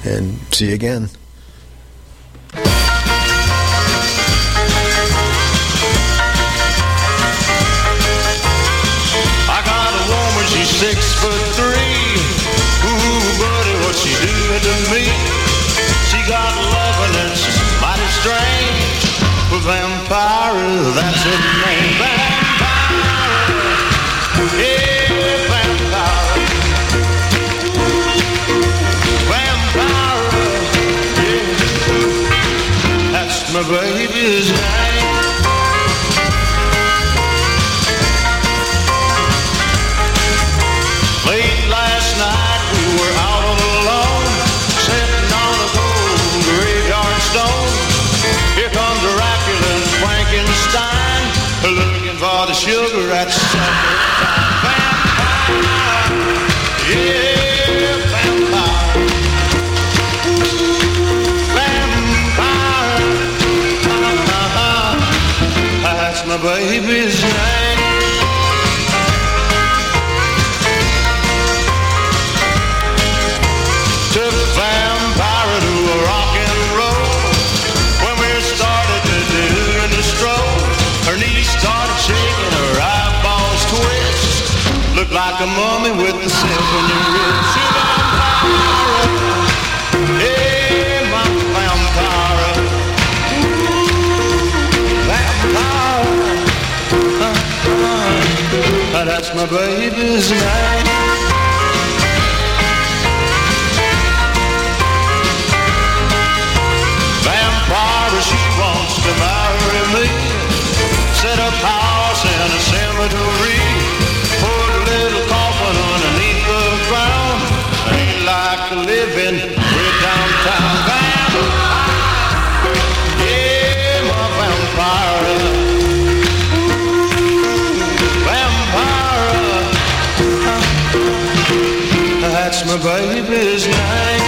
and see you again. I got a woman, she's 6'3". Ooh, buddy, what she doing to me? She got loving and she's mighty strange. Vampire, that's her name. Vampire, yeah, vampire. Vampire, yeah, that's my baby's name. Late last night we were out on the lawn, sitting on a cold graveyard stone. Here comes Dracula and Frankenstein, looking for the sugar at supper time. Vampire, yeah, vampire. Vampire, that's my baby's name. Took Vampire to a rock and roll. When we started to do the stroll, her knees started shaking, her eyeballs twist. Looked like a mummy with the 7 wrist. Vampire, yeah, my vampire. Vampire, that's my baby's name. She wants to marry me, set up house in a cemetery, put a little coffin underneath the ground. Ain't like living way downtown. Vampire, yeah, my vampire. Vampire, that's my baby's name.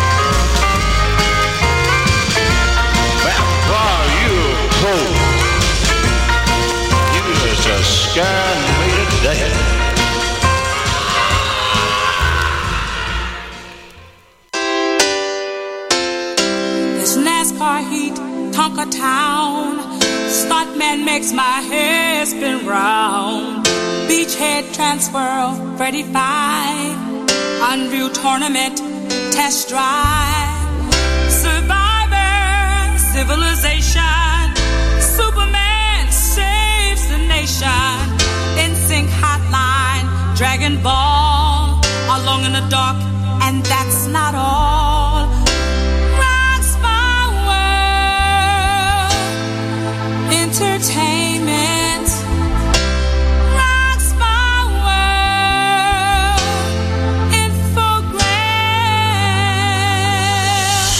You just scared me to death. This NASCAR heat, Tonka Town, stuntman makes my hair spin round. Beachhead transfer, 35, Unreal Tournament, test drive, Survivor, Civilization, Superman saves the nation, NSYNC Hotline, Dragon Ball, Alone in the Dark, and that's not all. Rocks my world, entertainment. Rocks my world, infogram.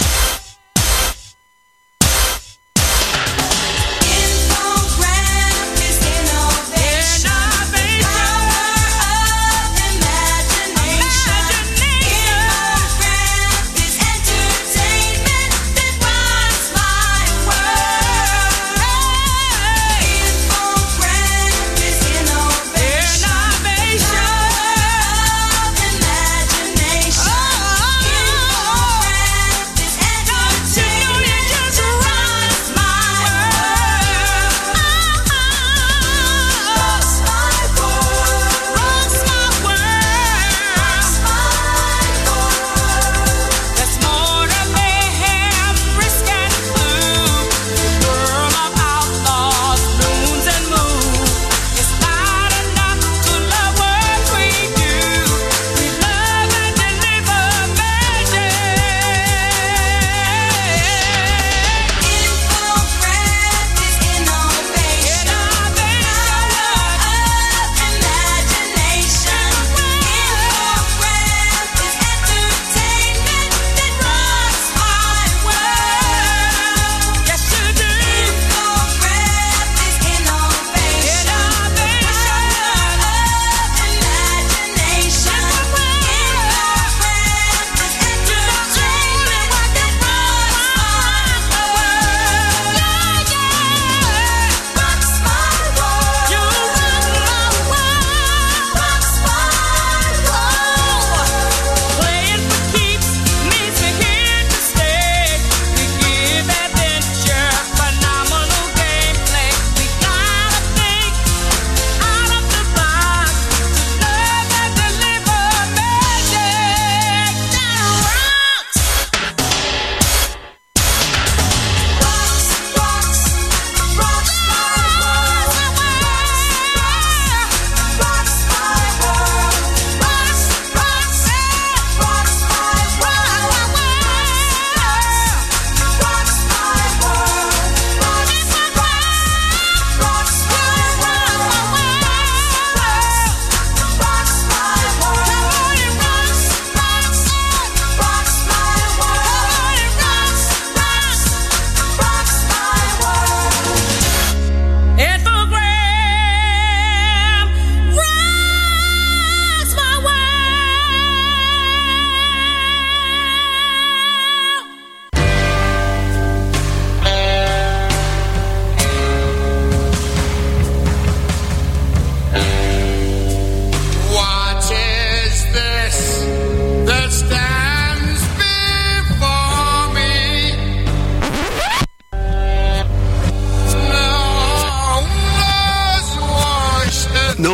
Infogram is innovation. Power of imagination. Infogram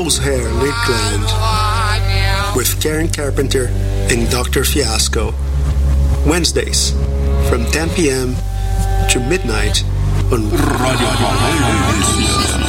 Dove's Hair Lakeland with Karen Carpenter and Dr. Fiasco. Wednesdays from 10 p.m. to midnight on Radio Palacio.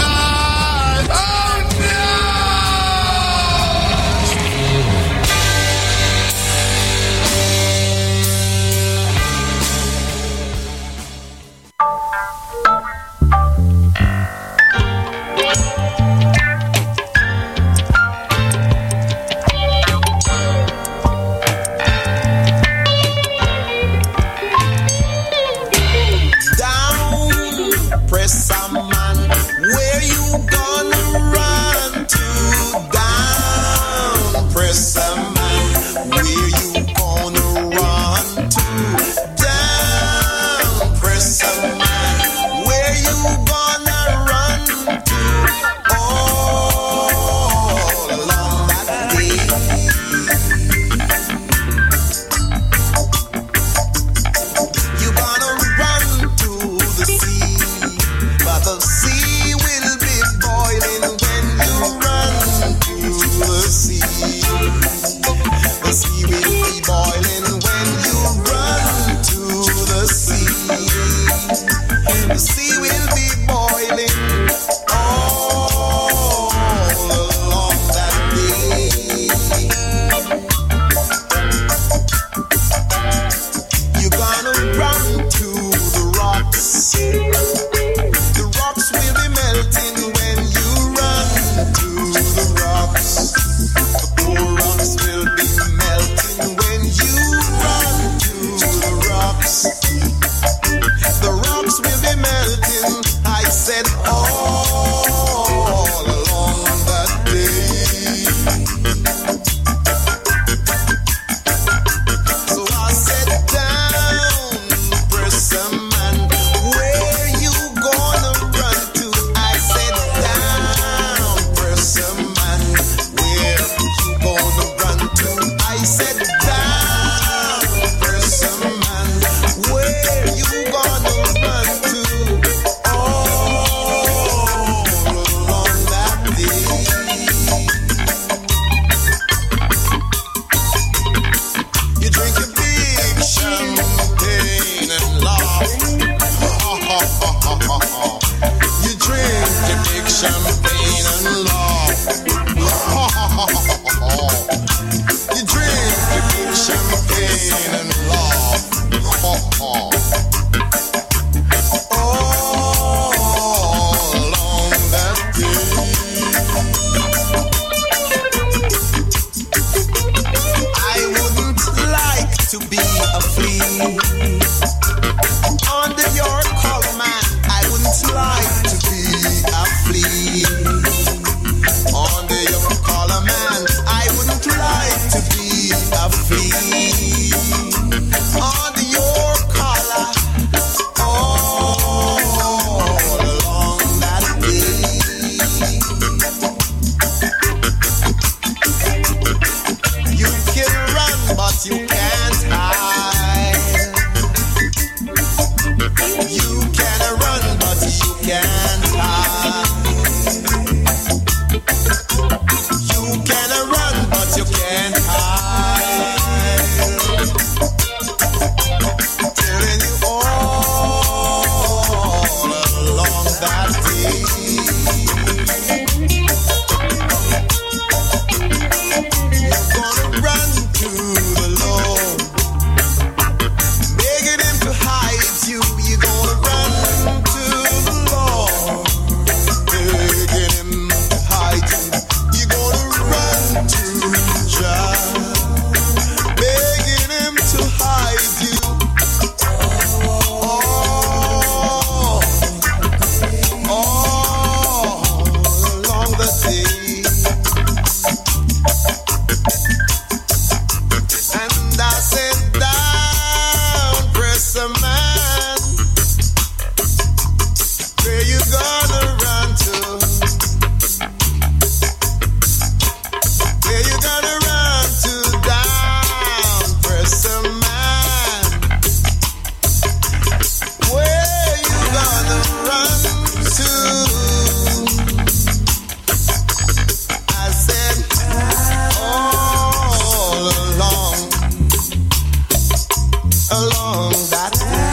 along that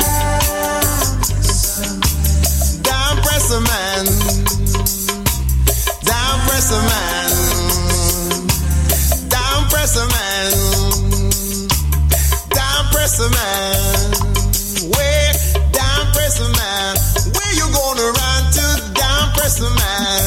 down press a man, down press a man, down press a man, down press a man, way down press a man, where you gonna run to? Down press a man,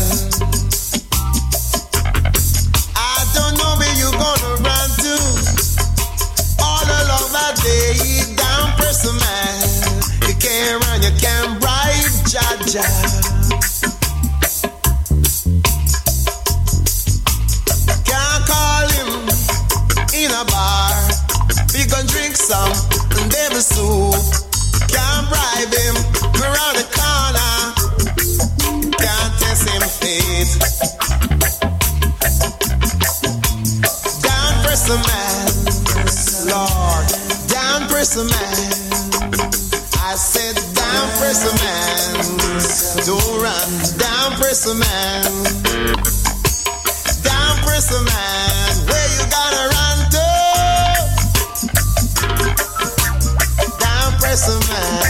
I don't know where you gonna run to. All along that day, down press a man. You can't run, you can't bribe, Jaja. Can't call him in a bar. We gon' drink some devil soup. Can't bribe him around the corner. Can't test him fate. Down press a man. Lord, down press a man. I said down press a man. Don't run, down press a man. Down press a man. Where you gonna run to? Down press a man.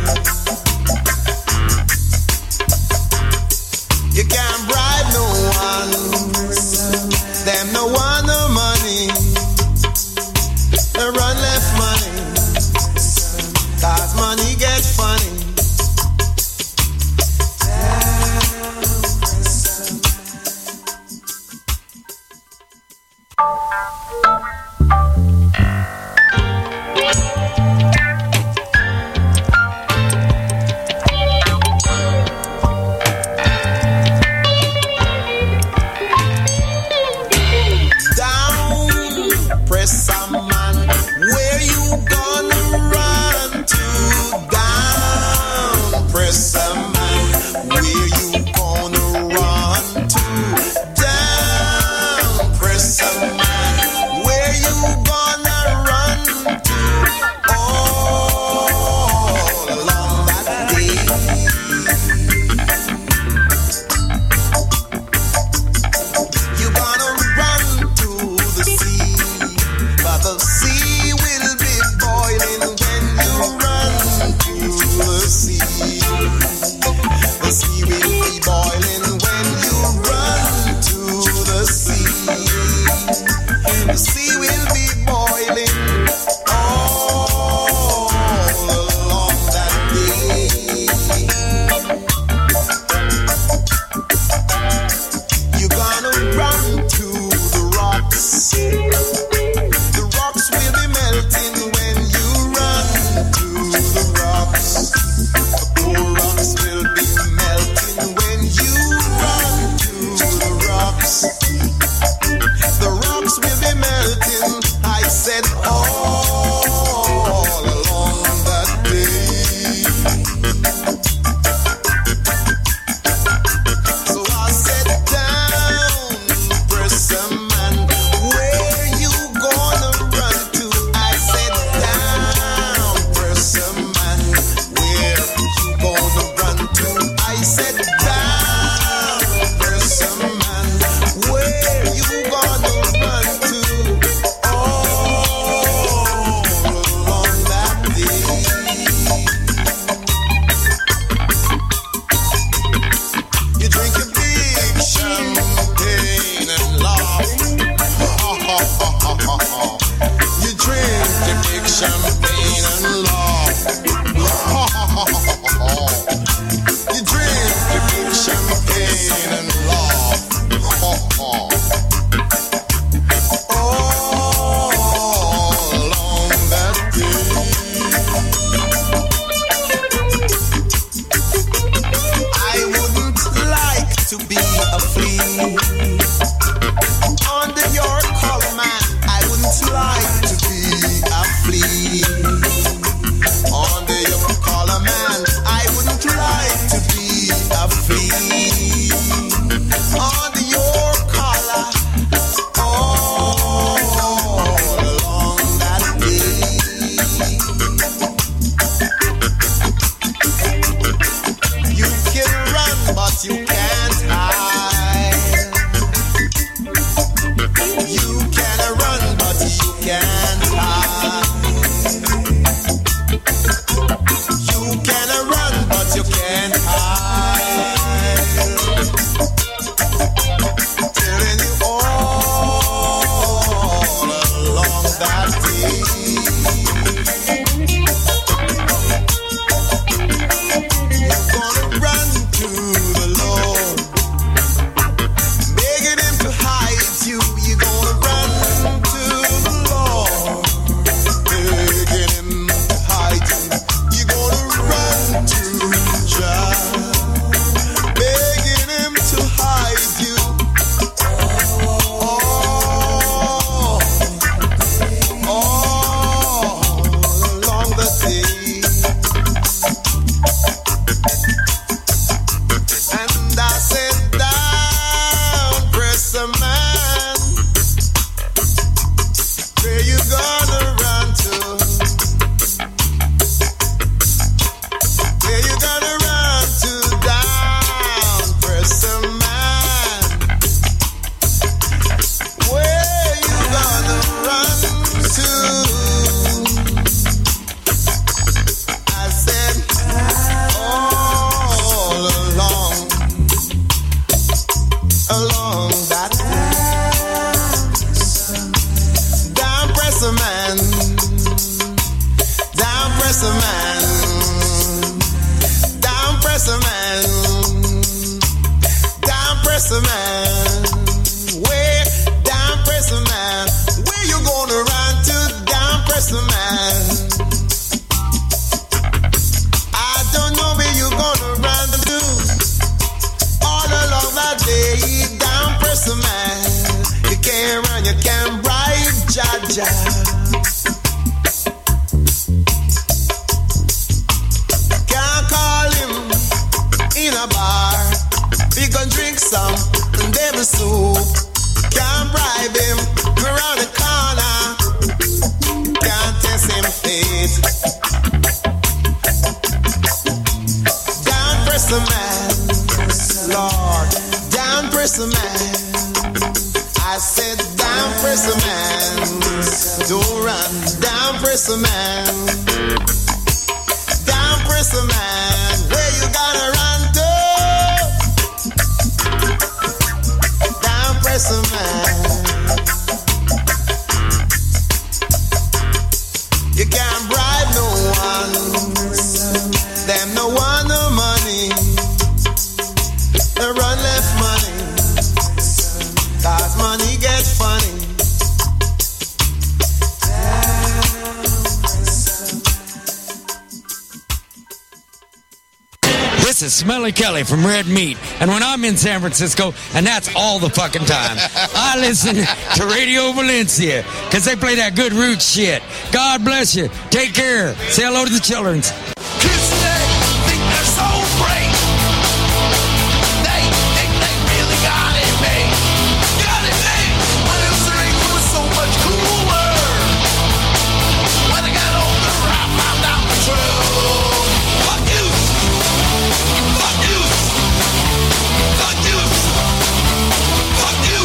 You can't bribe no one. Them no want no money. Run left money, cause money get funny. Down, press some man. Where you gonna run to? Down, press a man. Where you gonna run to? Down, press a man. Where you gonna run to? All along that day. You gonna run to the sea, but the sea will be boiling when you run to the sea. The sea will be boiling when you run to the sea. The sea will be boiling all along that day. You're gonna run to the rocks. The rocks will be melting when you run to the rocks. The poor rocks will be melting when you run to the rocks. The rocks will be melting, I said, all along that day. So I said, down, press a man. Where you gonna run to? I said, down, press a man. Where you gonna run to? I said, down, press a man. Where you gonna run to? All along that day. You drink a big champagne and laugh. You drink a big champagne and laugh. You drink a big champagne and laugh. All along that day. I wouldn't like to be a flea under your collar, man. I wouldn't like to be a flea. pressure man. Down pressure man. Down pressure man. Way down pressure man. Where you gonna run to? Down pressure man. I don't know where you gonna run to. All along that day, down pressure man. You can't run, you can't ride, Jaja. Can't call him in a bar. We gon' drink some and devil soup. Can't bribe him around the corner. Can't test him fate. Down pressure man, Lord. Down pressure man. I said down pressure man. Don't run. Down pressure man. Down pressure man. Where you gonna run to? Down pressure man. You can't bribe no one. Them no want no money. They run left money. Cause money get funny. This is Smelly Kelly from Red Meat, and when I'm in San Francisco, and that's all the fucking time, I listen to Radio Valencia, because they play that good roots shit. God bless you. Take care. Say hello to the children's. Kids today think they're so great. They think they really got it made. Got it made. When it was rain, it was so much cooler. When I got older, I found out the truth. Fuck you. Fuck you. Fuck you. Fuck you.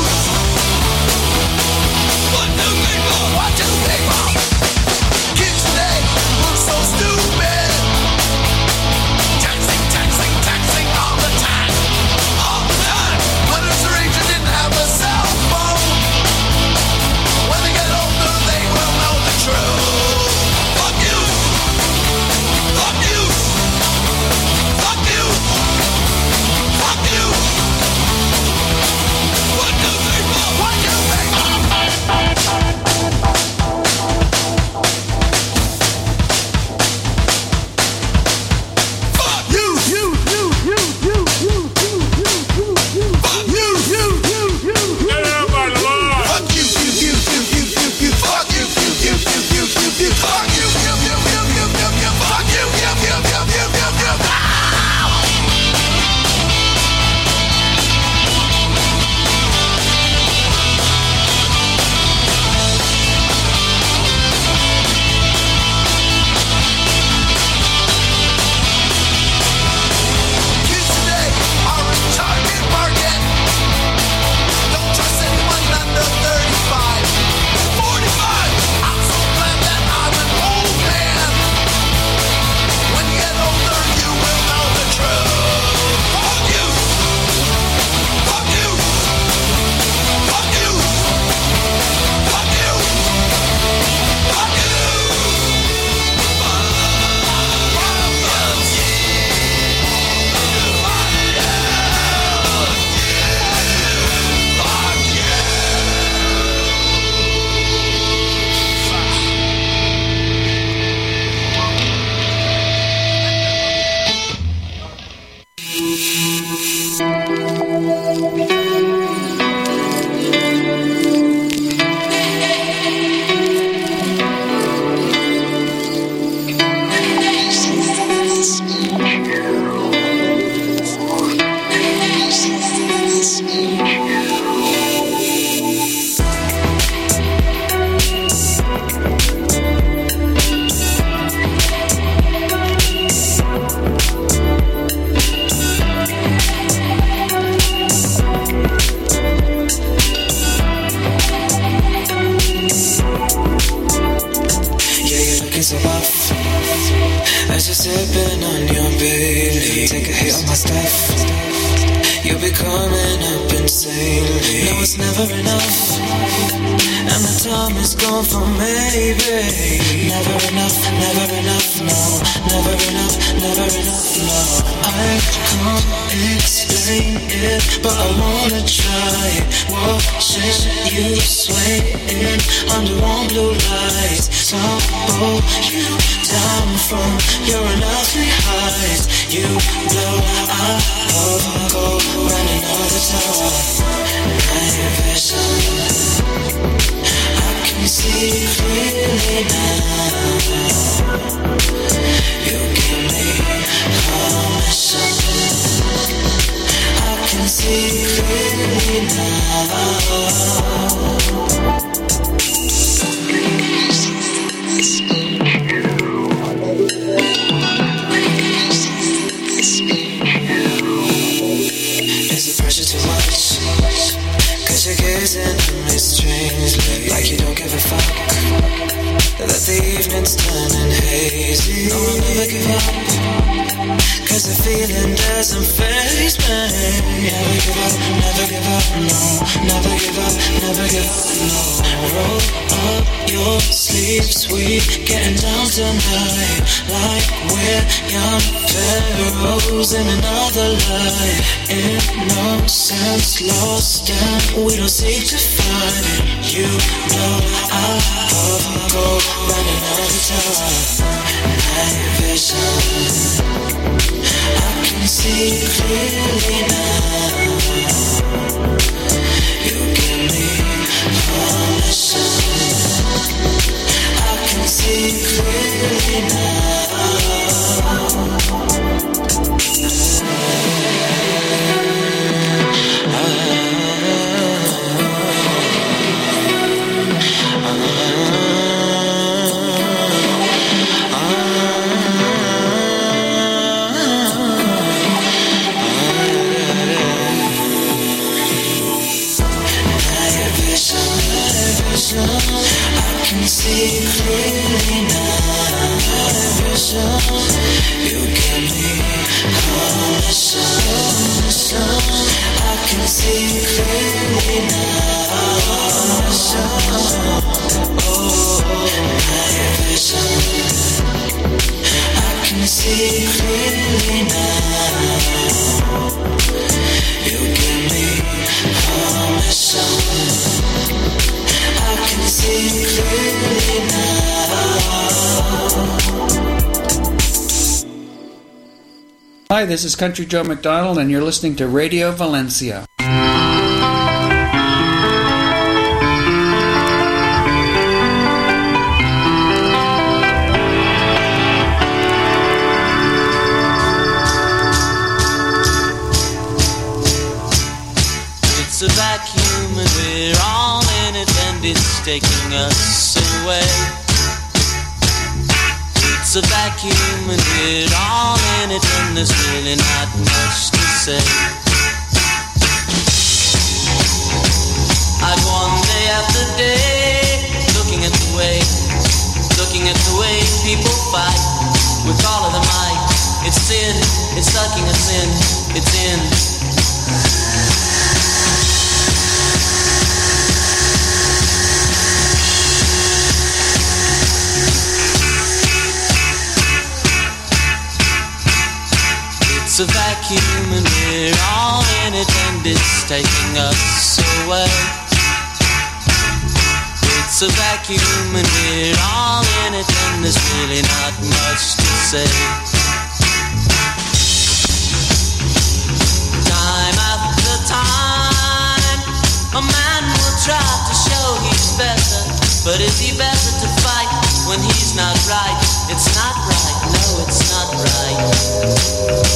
What do people? What do people? Kids today look so stupid. Taxing, taxing, taxing all the time. All the time. When it was rage, I didn't have a cell phone. When they get older, they will know the truth. Fuck you. Fuck you. Fuck you. Fuck you. What do people? What do people? Fuck you. Fuck you. Fuck you. Fuck you. Fuck you. Kids today are a target market. Don't trust anyone under 35. 45. I'm so glad that I'm an old man. When you get older, you will know the truth. Fuck you. Fuck you. Fuck you. Fuck you. Fuck you. so off as you're sipping on your Bailey. Take a hit on my stuff, you'll be coming up insanely. No, it's never enough, and the time is gone for maybe. Never enough, no. I can't explain it, but I wanna try. Watching you swaying under warm blue lights, tumble you down from your unearthly heights. You blow up, go running all the time. Night vision, I can see clearly now. You give me permission. I can see clearly now. Is the pressure too much? Cause you're gazing at me strangely, like you don't give a fuck that the evening's turning hazy. No, I'll never give up, cause the feeling doesn't faze me. Never give up, never give up, no. Never give up, never give up, no. Roll up your sleeves, we getting down tonight, like we're young pharaohs in another life. Innocence lost and we don't seek to find it. You know I go running all the time. Night vision, I can see clearly now. You give me permission. I can see clearly now. I can see clearly now. You give me permission. I can see clearly now. Oh, my vision. I can see clearly now. You give me permission. I can see clearly now. Hi, this is Country Joe McDonald, and you're listening to Radio Valencia. It's a vacuum and we're all in it and it's taking us away. It's a vacuum and we're all in it and there's really not much to say. I go on day after day looking at the way people fight with all of their might. It's sin, it's sucking us in, it's in. It's a vacuum and we're all in it and it's taking us away. It's a vacuum and we're all in it and there's really not much to say. Time after time, a man will try to show he's better, but is he better to fight when he's not right? It's not right, no, it's not right.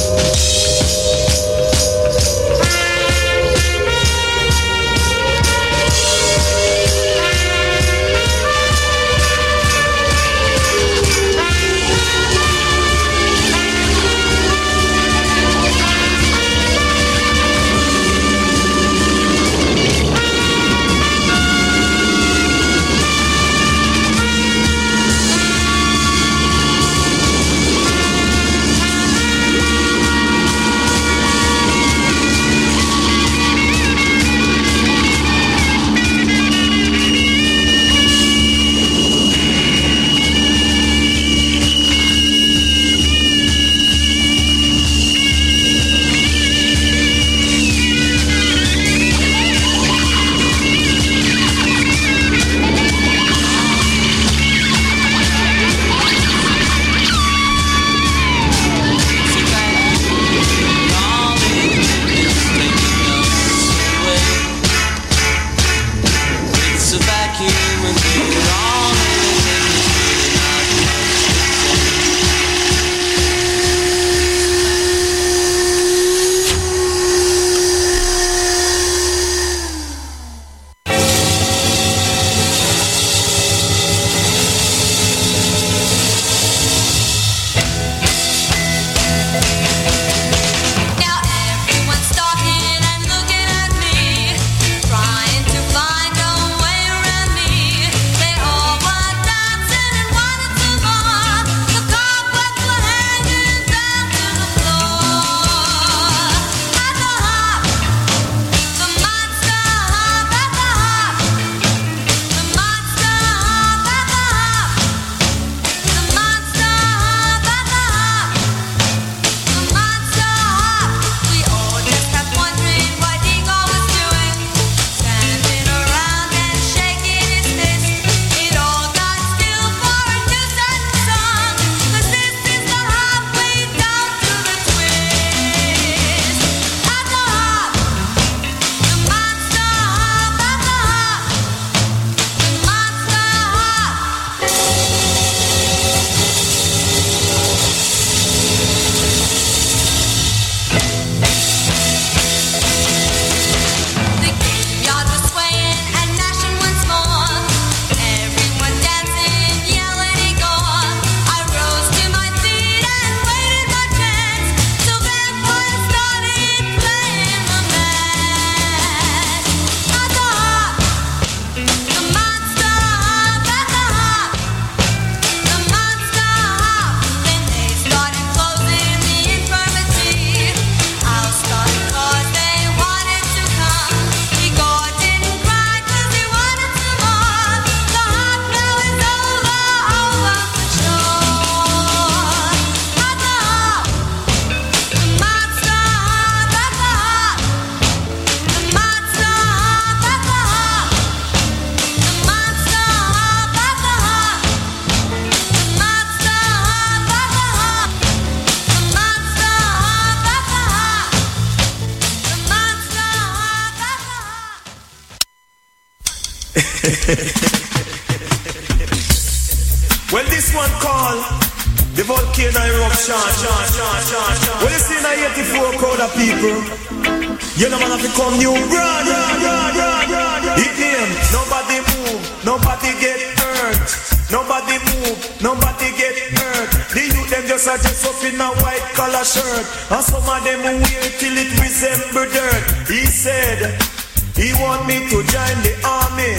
Well, this one called the volcano eruption. Well, you see in a 84 crowd of people, you know man have to come new brand. It name, nobody move, nobody get hurt. Nobody move, nobody get hurt. The youth them just are dressed up in a white collar shirt, and some of them wear it till it resemble dirt. He said he want me to join the army.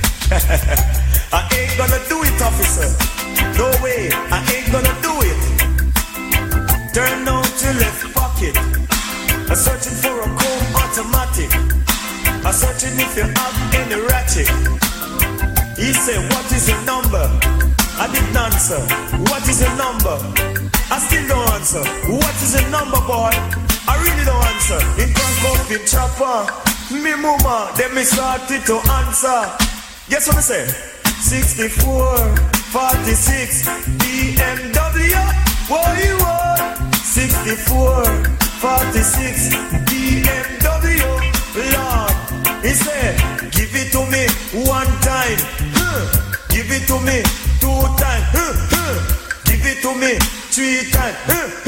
I ain't gonna do it, officer. No way, I ain't gonna do it. Turn out your left pocket. I'm searching for a comb automatic. I'm searching if you have any ratchet. He said, what is your number? I didn't answer. What is your number? I still don't answer. What is your number, boy? I really don't answer. In crank up in chopper. Me mama, then me started to answer. Guess what I say? 64, 46, BMW. What you want? 64, 46, BMW. Lord, he said, give it to me one time. Give it to me 2 times. Give it to me 3 times.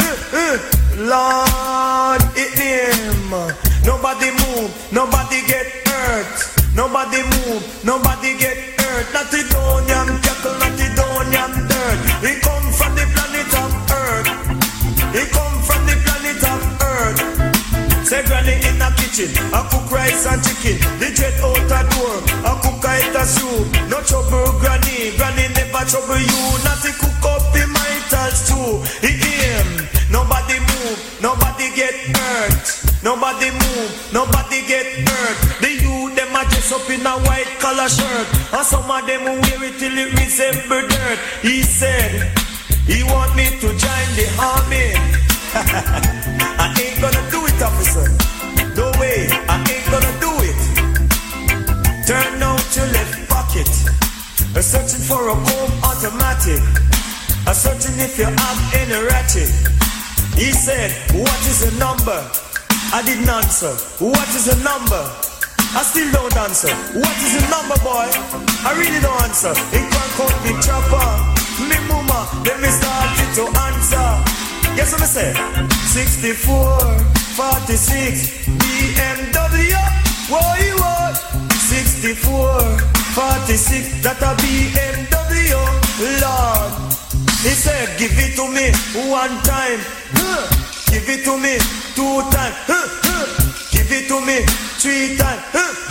Lord, it name. Nobody move, nobody get hurt. Nobody move, nobody get hurt. Not the Donian cattle, not the Donian dirt. He come from the planet of Earth. He come from the planet of Earth. Say granny in the kitchen, I cook rice and chicken. The jet out the door, I cook a soup. No trouble granny, granny never trouble you. Not to cook up the mital stew. He aim, nobody move, nobody get hurt. Nobody move, nobody get hurt. The youth them a dress up in a white collar shirt, and some of them wear it till it resemble dirt. He said he want me to join the army. I ain't gonna do it, officer. No way, I ain't gonna do it. Turn out your left pocket. I'm searching for a home automatic. I'm searching if you have any ratchet. He said, what is the number? I didn't answer. What is the number? I still don't answer. What is the number, boy? I really don't answer. In crank up the chopper. Me mama, then me started to answer. Guess what I say? 64, 46, BMW. What you want? 64, 46, that a BMW. Lord, he said, give it to me one time. Give it to me 2 times. Give it to me 3 times.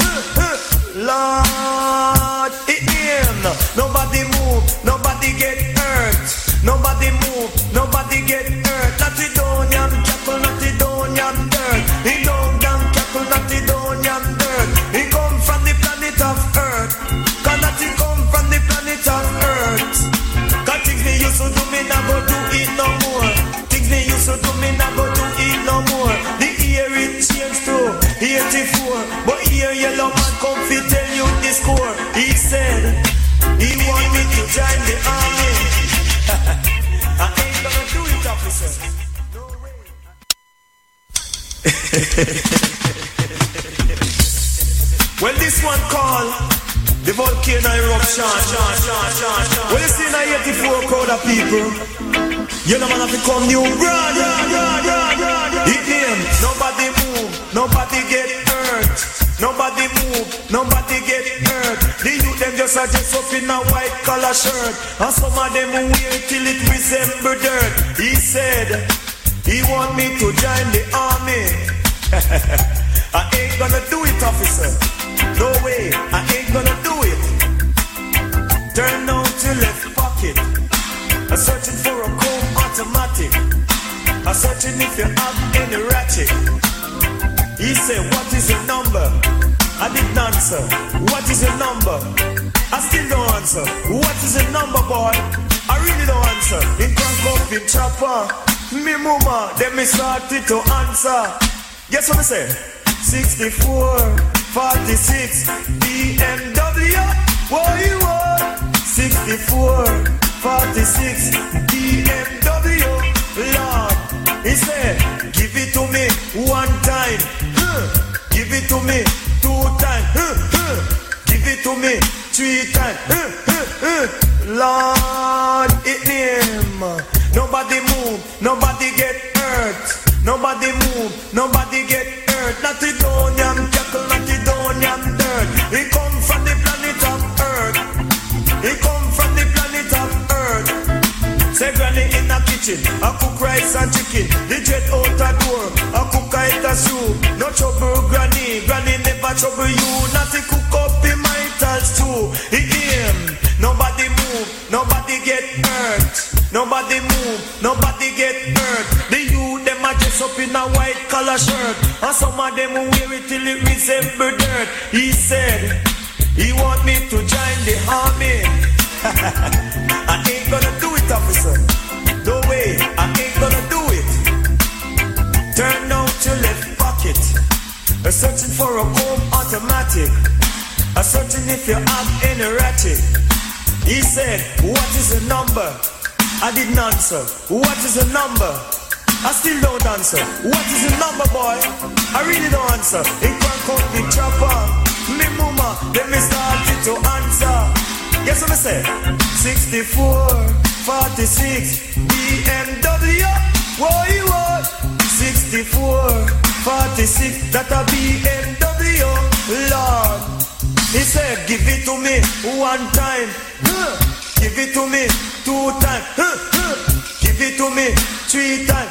Lord, it in. Nobody move, nobody get hurt. Nobody move, nobody get hurt. Not the Donian cattle, not the Donian dirt. He don't damn cattle, not the Donian dirt. He come from the planet of Earth. Cannot he come from the planet of Earth? Cause things me used to do, me not go do it no more. Things me used to do, me not go do it no more. The year it changed to 84, but here yellow man come fi tell you the score. He said he want me to join the army. I ain't gonna do it, officer. No way. Well, this one called the volcano eruption. Well, you see in a 84 crowd of people, you know man have to come new brand. It name, nobody move, nobody get hurt. Nobody move, nobody get hurt. The youth them just are dressed up in a white collar shirt, and some of them wear it till it resemble dirt. He said he want me to join the army. I ain't gonna do it, officer. No way, I ain't gonna do it. Turn out your left pocket. I'm searching for a comb automatic. I'm searching if you have any ratchet. He said, what is your number? I didn't answer. What is your number? I still don't answer. What is your number, boy? I really don't answer. In crank up in chopper. Me mama, then me started to answer. Guess what I say? 64, 46, BMW. What you want? 64, 46, BMW. Lord, he said, give it to me one time. Give it to me 2 times. Give it to me 3 Lord, it name. Nobody move, nobody get hurt. Nobody move, nobody get hurt. Not the Donian jackal, not the Donian dirt. He come from the planet of Earth. He come from the planet of Earth. Say granny in the kitchen, I cook rice and chicken. The jet out the door, I cook a soup. No trouble granny, granny never trouble you. Not to cook up the mital stew. He aim, nobody move, nobody get hurt. Nobody move, nobody get hurt. The youth them a dress up in a white collar shirt, and some of them wear it till it resemble dirt. He said he want me to join the army. I ain't gonna do it, officer. No way, I ain't gonna do it. Turn out your left pocket. I'm searching for a home automatic. I'm searching if you have any ratchet. He said, what is the number? I didn't answer. What is the number? I still don't answer. What is the number, boy? I really don't answer. It can't call the chopper. Me mama, let me start it to answer. Guess what I say? 64, 46, BMW. What? 64, 46, that a BMW. Lord, he said, give it to me one time. Give it to me 2 times. Give it to me 3 times.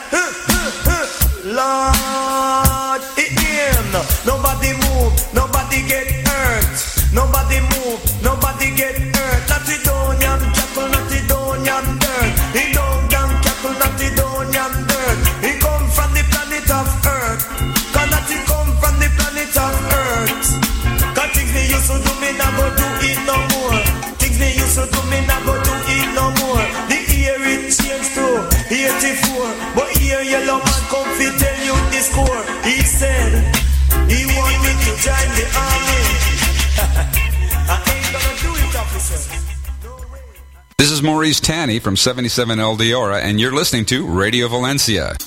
Lord, it ain't. Nobody move, nobody get hurt. Nobody move, nobody get hurt. Not the Donian jackal, not the Donian dirt. He don't damn jackal, not the Donian dirt. He come from the planet of Earth. Cannot he come from the planet of Earth? Cause things me used to do, me not go do it no more. Things me used to do, me not go do it no more. The year it changed to 84, but here yellow man come fi tell you the score. He said he want me to join the army. I ain't gonna do it, officer. This is Maurice Tanny from 77 El Diora, and you're listening to Radio Valencia.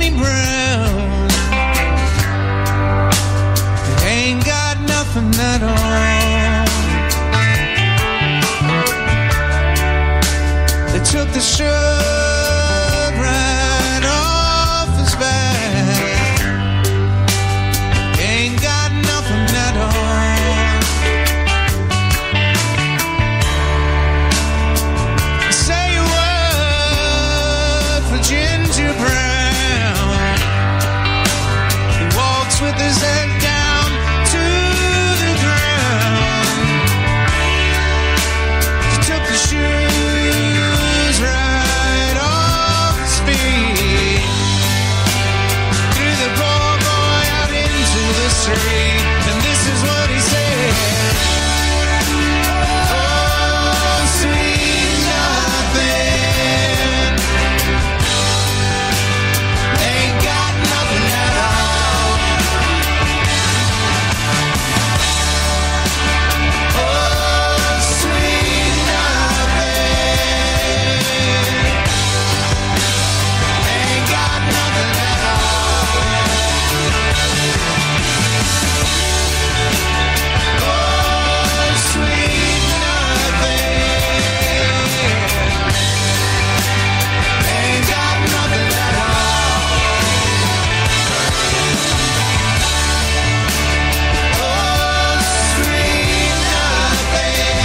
Danny Brown. It ain't got nothing at all. They took the shirt right off his back. Ain't got nothing at all. Say a word for Ginger Brown. He walks with his head down to the ground. He took the shoes right off his feet. Threw the poor boy out into the street. And this is what he said. Oh, sweet nothing. Ain't got nothing at all. Oh, sweet nothing. Ain't got nothing at all. Oh, sweet nothing. Ain't got nothing at all. Oh, sweet nothing.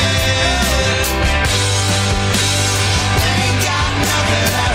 Ain't got nothing at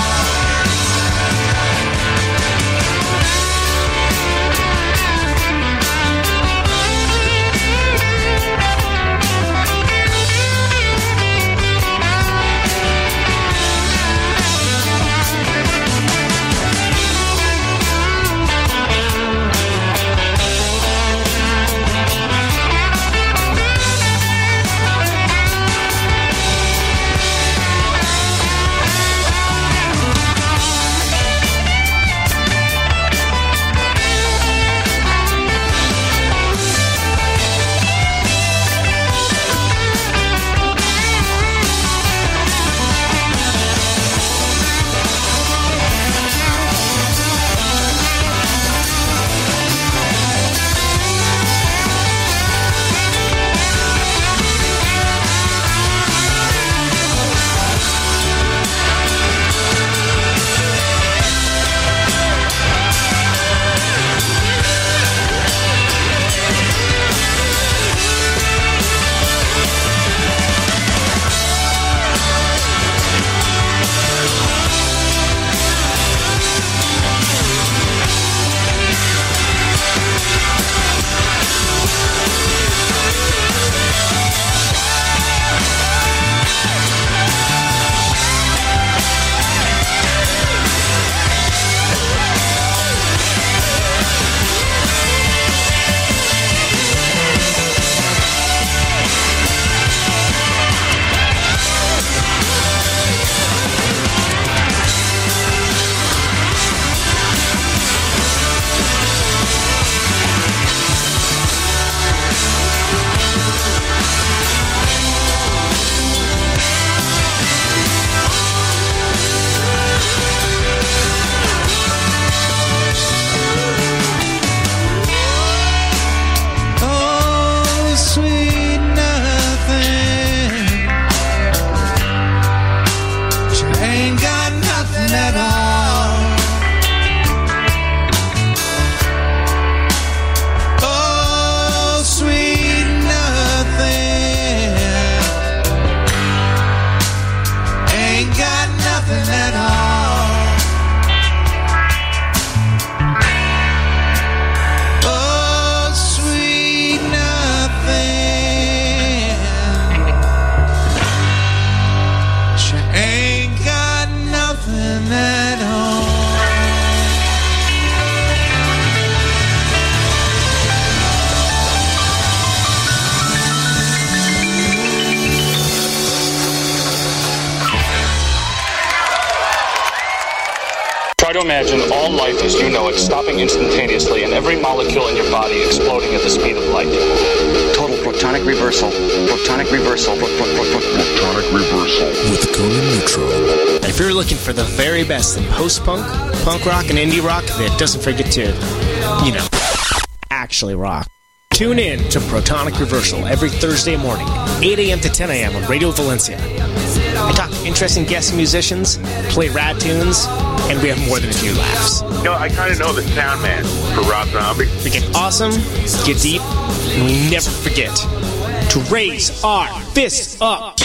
oh, sweet nothing. She ain't got nothing at all. Oh, sweet nothing. Ain't got nothing at all. Oh, sweet nothing. She ain't got nothing at all. Try to imagine all life as you know it stopping instantaneously and every molecule in your body exploding at the speed of light. Total protonic reversal. Protonic reversal. Protonic reversal. With Conan Neutron. If you're looking for the very best in post-punk, punk rock, and indie rock that doesn't forget to, actually rock, tune in to Protonic Reversal every Thursday morning, 8 a.m. to 10 a.m. on Radio Valencia. I talk to interesting guest musicians, play rad tunes, and we have more than a few laughs. I kind of know the sound man for Rob Zombie. We get awesome, get deep, and we never forget to raise our fists up.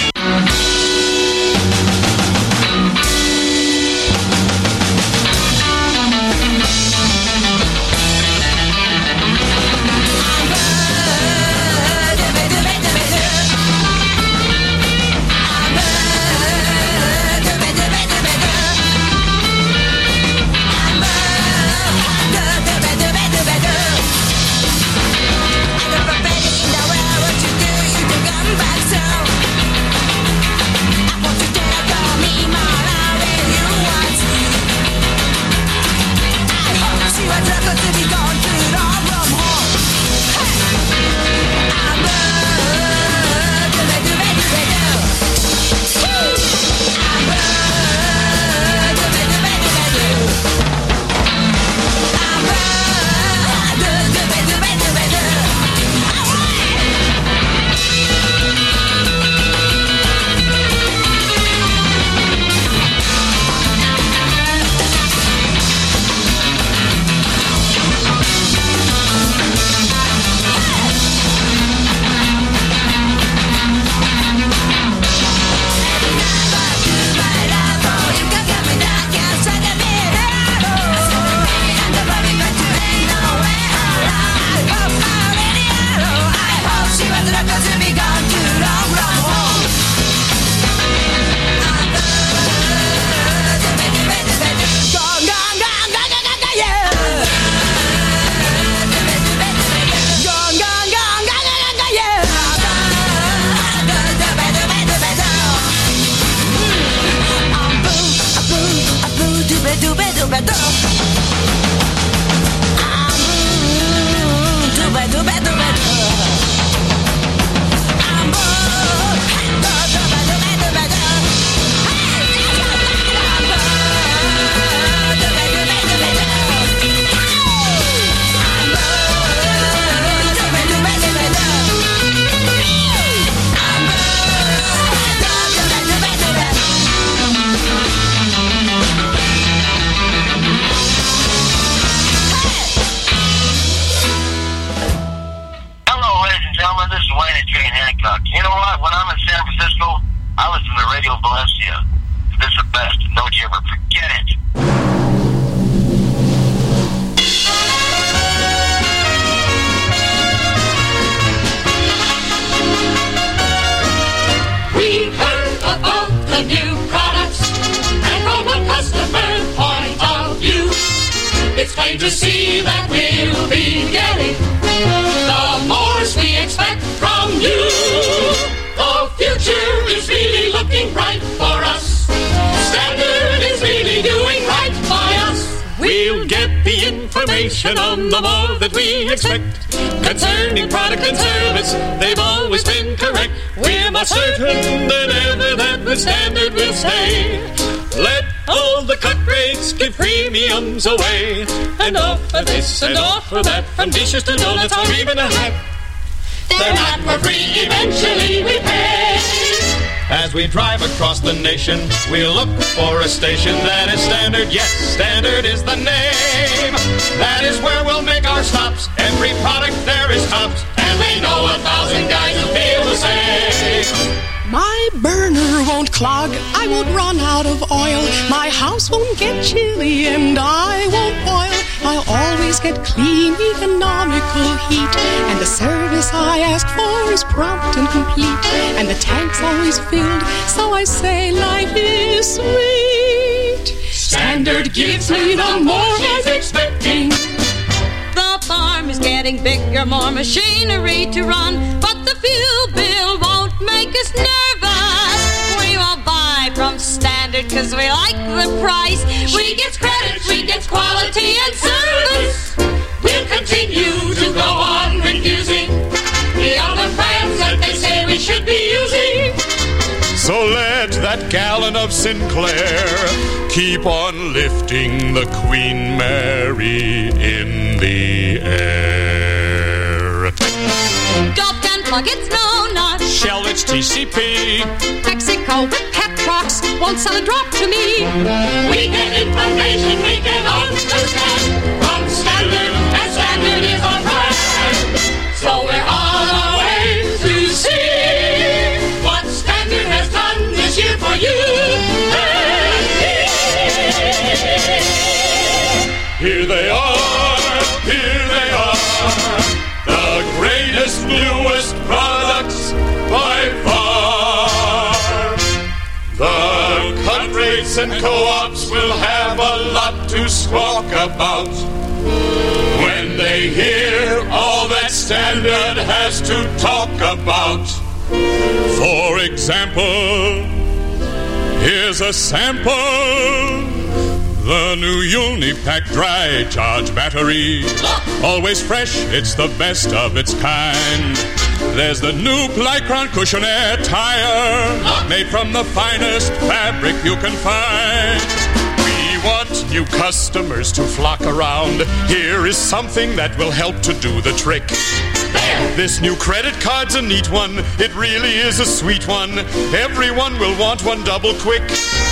To see that we'll be getting the more we expect from you. The future is really looking bright for us. Standard is really doing right by us. We'll get the information on the more that we expect. Concerning product and service, they've always been correct. We're more certain than ever that the Standard will stay. Let all the cut rates give premiums away. And offer this and offer that, from dishes to donuts or even a hat. They're not for free, eventually we pay. As we drive across the nation, we'll look for a station that is Standard. Yes, Standard is the name. That is where we'll make our stops. Every product there is tops. And we know 1,000 guys who feel the same. My burner won't clog, I won't run out of oil. My house won't get chilly and I won't boil. I'll always get clean, economical heat. And the service I ask for is prompt and complete. And the tank's always filled, so I say life is sweet. Standard gives me the more he's expecting. The farm is getting bigger, more machinery to run, but the fuel bill won't make us nervous. We will buy from Standard because we like the price. We get credit, we get quality and service. We'll continue to go on refusing the other brands that they say we should be using. So let that gallon of Sinclair. Keep on lifting the Queen Mary in the air. Gulp and plug, it's no notch. Shell, it's TCP. Mexico with pet rocks won't sell a drop to me. We get information we can understand from Standard, and Standard is our brand. So we're on our way to see what Standard has done this year for you and me. Here they are, the greatest, newest products by far. The countries and co-ops will have a lot to squawk about when they hear all that Standard has to talk about. For example, here's a sample. The new Unipack dry charge battery. Always fresh, it's the best of its kind. There's the new Plycron cushion air tire, made from the finest fabric you can find. We want new customers to flock around. Here is something that will help to do the trick. This new credit card's a neat one. It really is a sweet one. Everyone will want one double quick.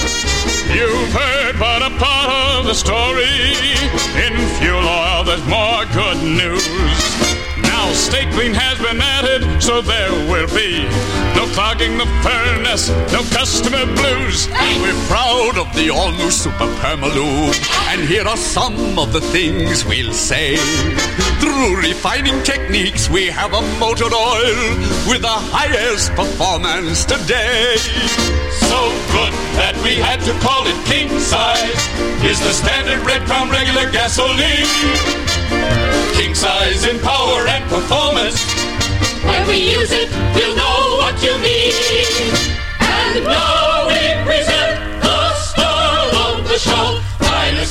You've heard but a part of the story. In fuel oil, there's more good news. Now Stay Clean has been added, so there will be no clogging the furnace, no customer blues. We're proud of the all-new Super Permalube, and here are some of the things we'll say. Through refining techniques, we have a motor oil with the highest performance today. So good that we had to call it king size. Is the Standard Red Crown regular gasoline. King size in power and performance. When we use it, we'll know what you mean. And now we present the star of the show, finest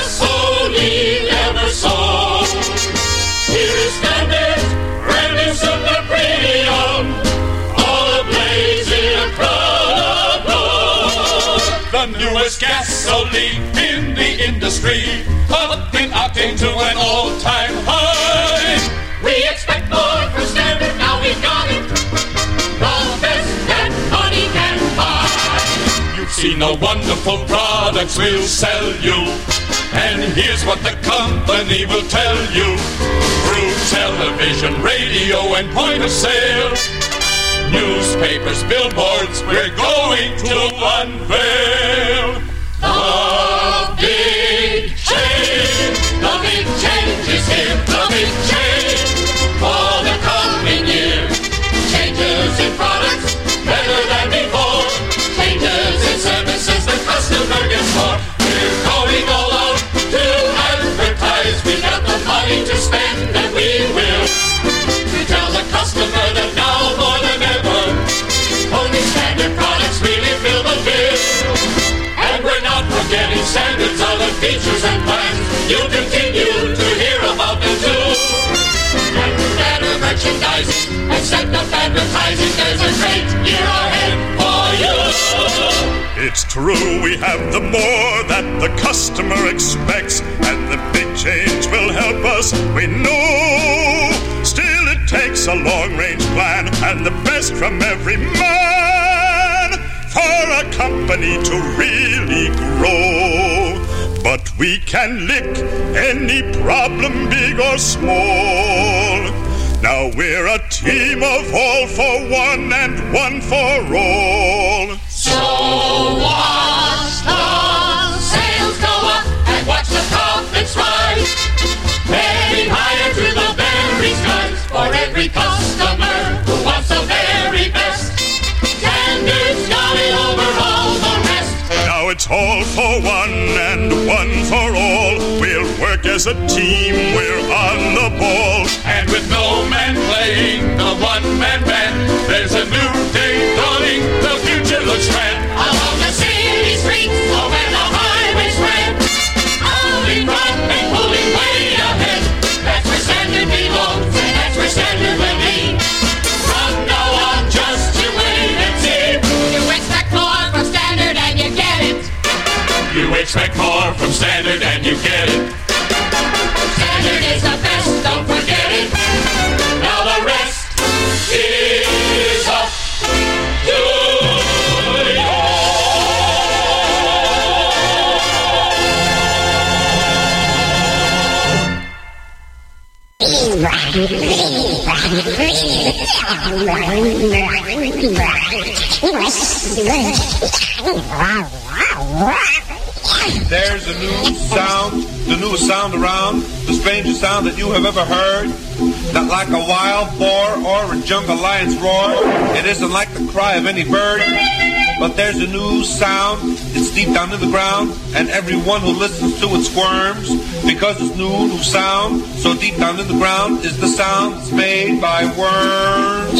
gasoline ever sold. Here is Standard, brand new super premium, all ablaze in a crown of gold. The newest gasoline in the industry, up in octane to an all-time high. We expect more from Standard, now we've got it. The best that money can buy. You've seen the wonderful products we'll sell you, and here's what the company will tell you. Through television, radio, and point of sale, newspapers, billboards, we're going to unveil the big change. The big change is here, the big change for the coming year. Changes in products, better than before. Changes in services, the customer gets more. We're going all out to advertise. We got the money to spend and we will. To tell the customer that now more than ever, only Standard products really fill the bill. And we're not forgetting Standard's other features and plans. You'll continue to hear about them too. And better merchandising and set up advertising. There's a great year ahead for you. It's true, we have the more that the customer expects, and the big change will help us, we know. Still, it takes a long-range plan and the best from every man for a company to really grow. But we can lick any problem, big or small. Now we're a team of all for one and one for all. So watch the sales go up and watch the profits rise. Heading higher to the very skies for every customer who wants the very best. Standard's got it over all the rest. Now it's all for one and one for all. We'll work as a team, we're on the ball. And with no man playing the one-man band, there's a new day dawning, the future looks grand. Along the city streets or where the highways ran, moving front and pulling way ahead. That's where Standard belongs and that's where Standard will be. From now on, just you wait and see. You expect more from Standard. Expect more from Standard and you get it. Standard is the best, don't forget it. Now the rest is up to you. There's a new sound, the newest sound around, the strangest sound that you have ever heard. Not like a wild boar or a jungle lion's roar. It isn't like the cry of any bird. But there's a new sound, it's deep down in the ground, and everyone who listens to it squirms, because it's new sound, so deep down in the ground is the sound that's made by worms.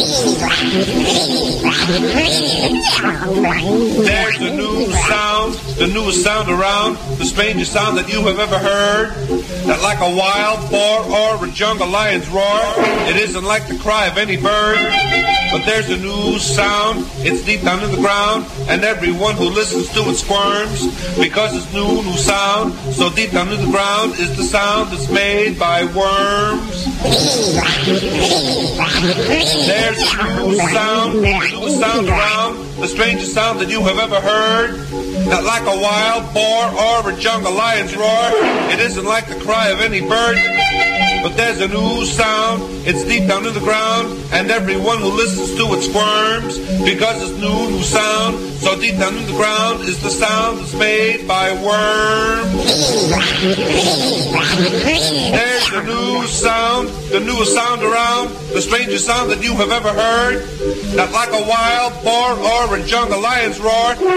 There's a new sound, the newest sound around, the strangest sound that you have ever heard, that like a wild boar or a jungle lion's roar, it isn't like the cry of any bird, but there's a new sound, it's deep down in the ground, and everyone who listens to it squirms, because it's new sound, so deep down in the ground is the sound that's made by worms. There's a new sound, the newest sound around, the strangest sound that you have ever heard, that like a wild boar or a jungle lion's roar, it isn't like the cry of any bird, but there's a new sound, it's deep down in the ground, and everyone who listens to it squirms, because it's new sound, so deep down in the ground is the sound that's made by worms. There's a new sound, the newest sound around, the strangest sound that you have ever heard, that like a wild boar or a jungle lion's roar,